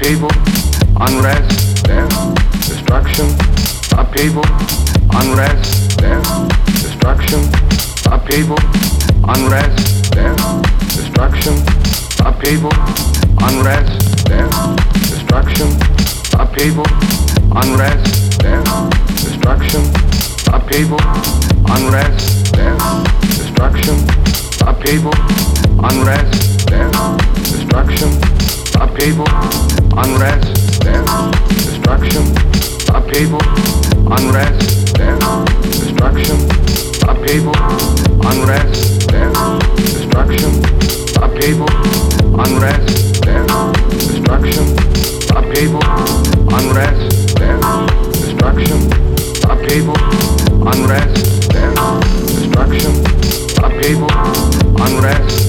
upheaval, unrest, death, destruction, upheaval, unrest, death, destruction, upheaval, unrest, death, destruction, upheaval, unrest, death, destruction, upheaval, unrest, death, destruction, upheaval, unrest, death, destruction, upheaval, unrest, death, destruction, upheaval, unrest, death, destruction, upheaval, unrest, death, destruction, upheaval, unrest, death, destruction, upheaval, unrest, death, destruction, upheaval, unrest, death, destruction, upheaval, unrest, death, destruction, upheaval, unrest.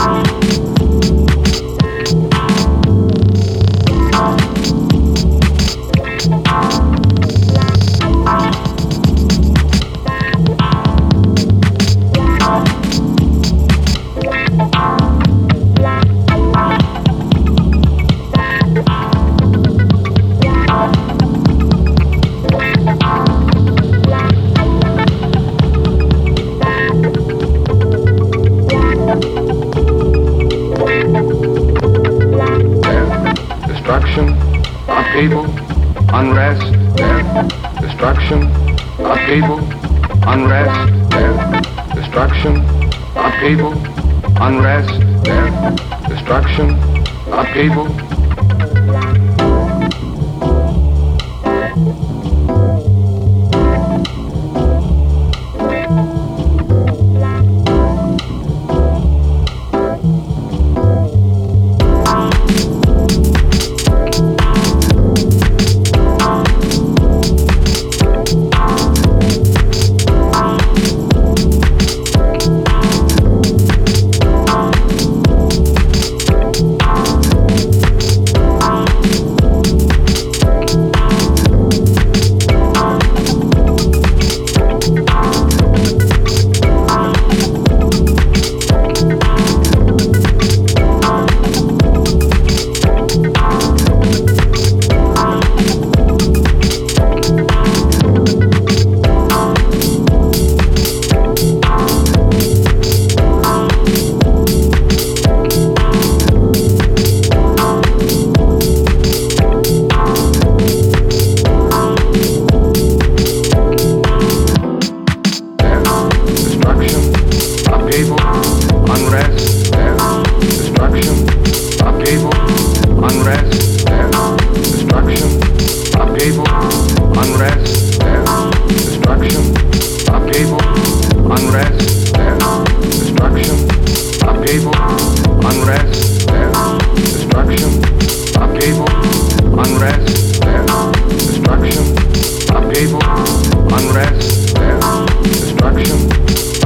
Upheaval, unrest, death, destruction, upheaval, unrest, death, destruction, upheaval, unrest, death, destruction, upheaval.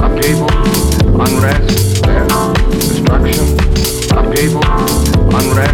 Unrest,